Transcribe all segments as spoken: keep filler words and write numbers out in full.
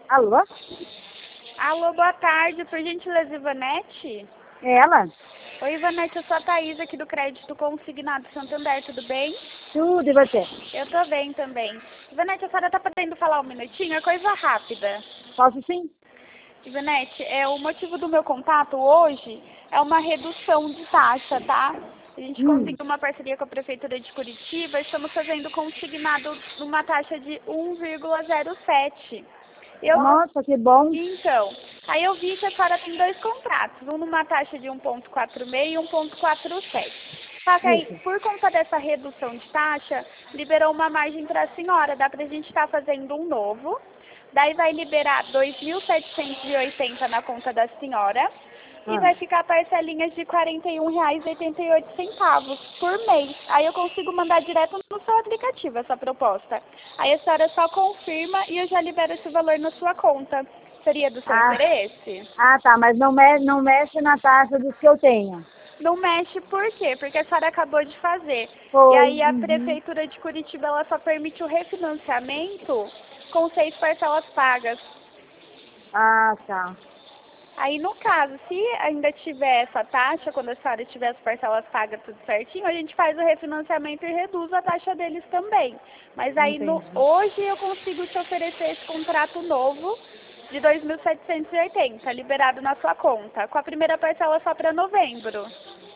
Alô? Alô, boa tarde, por gentileza, Ivanete? É ela? Oi, Ivanete, eu sou a Thaís aqui do Crédito Consignado Santander, tudo bem? Tudo, e você? Eu tô bem também. Ivanete, a senhora tá podendo falar um minutinho? É coisa rápida. Posso sim? Ivanete, é, o motivo do meu contato hoje é uma redução de taxa, tá? A gente Hum. conseguiu uma parceria com a Prefeitura de Curitiba, estamos fazendo consignado numa taxa de um vírgula zero sete. Eu, Nossa, que bom. então, aí eu vi que a senhora tem dois contratos, um numa taxa de um vírgula quarenta e seis e um vírgula quarenta e sete. Só que aí, Isso. por conta dessa redução de taxa, liberou uma margem para a senhora, dá para a gente estar fazendo um novo. Daí vai liberar dois mil setecentos e oitenta na conta da senhora e Ah. vai ficar parcelinhas de quarenta e um reais e oitenta e oito centavos por mês. Aí eu consigo mandar direto no seu aplicativo essa proposta. Aí a senhora só confirma e eu já libero esse valor na sua conta. Seria do seu Ah. interesse? Ah, tá, mas não mexe, não mexe na taxa dos que eu tenho. Não mexe por quê? Porque a senhora acabou de fazer. Foi. E aí a Uhum. Prefeitura de Curitiba ela só permite o refinanciamento com seis parcelas pagas. Ah, tá. Aí, no caso, se ainda tiver essa taxa, quando a senhora tiver as parcelas pagas tudo certinho, a gente faz o refinanciamento e reduz a taxa deles também. Mas aí, no, Entendi. hoje, eu consigo te oferecer esse contrato novo de dois mil setecentos e oitenta, liberado na sua conta, com a primeira parcela só para novembro.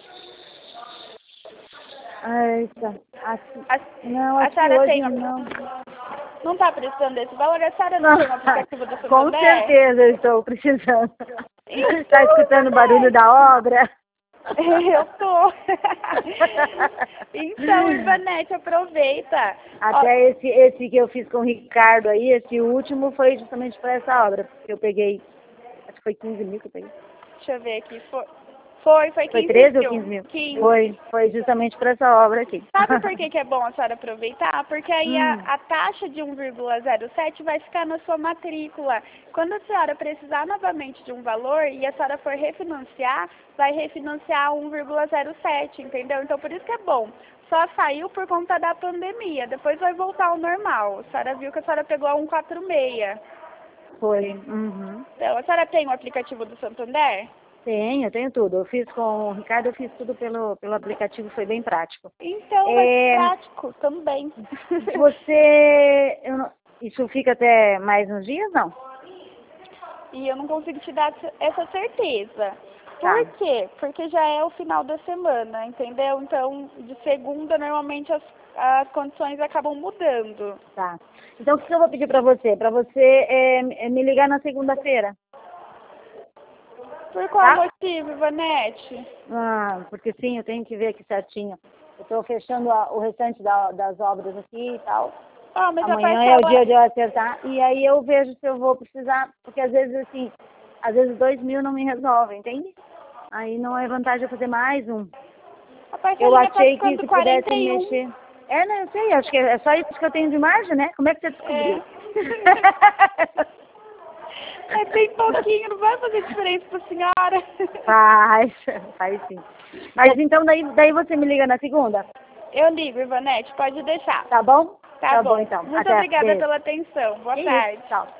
Eita. Acho... A, Não, a acho que senhora hoje tem... não. Não está precisando desse valor? A senhora não Não. tem o aplicativo do Com Santander? certeza eu estou precisando. Tá Então, escutando o barulho Ivanete, da obra? eu tô. Então, Ivanete, aproveita. Ó, Até esse, esse que eu fiz com o Ricardo aí, esse último foi justamente para essa obra. Porque eu peguei, acho que foi quinze mil que eu peguei. deixa eu ver aqui. Foi, foi, foi Foi quinze treze ou mil. quinze mil? quinze. Foi, foi justamente para essa obra aqui. Sabe por que, que é bom a senhora aproveitar? Porque aí a, hum, a taxa de um vírgula zero sete vai ficar na sua matrícula. Quando a senhora precisar novamente de um valor e a senhora for refinanciar, vai refinanciar um vírgula zero sete, entendeu? Então por isso que é bom. Só saiu por conta da pandemia, depois vai voltar ao normal. A senhora viu que a senhora pegou a um vírgula quarenta e seis. foi. Uhum. Então, a senhora tem o aplicativo do Santander? Tenho, eu tenho tudo. Eu fiz com o Ricardo, eu fiz tudo pelo, pelo aplicativo, foi bem prático. Então, é É, prático também. você. Eu não, isso fica até mais uns dias, não? E eu não consigo te dar essa certeza. Tá. Por quê? Porque já é o final da semana, entendeu? Então, de segunda, normalmente as, as condições acabam mudando. Tá. Então, o que eu vou pedir para você? Para você é, é me ligar na segunda-feira. Por qual Tá? motivo, Ivanete? Ah, porque sim, eu tenho que ver aqui certinho. Eu estou fechando a, o restante da, das obras aqui e tal. Ah, mas a Amanhã é o parcela... dia de eu acertar. E aí eu vejo se eu vou precisar, porque às vezes assim, às vezes dois mil não me resolve, entende? Aí não é vantagem eu fazer mais um. A Eu parcelinha tá achei que ficando se quarenta pudesse e um. mexer. É, não, eu sei, acho que é só isso que eu tenho de margem, né? Como é que você É. descobriu? É bem pouquinho, não vai fazer diferença pra senhora. Faz, faz sim. Mas então daí, daí você me liga na segunda? Eu ligo, Ivanete, pode deixar. Tá bom? Tá Tá bom bom. então. Muito Até. obrigada Beijo. pela atenção. Boa Que isso, tarde. tchau.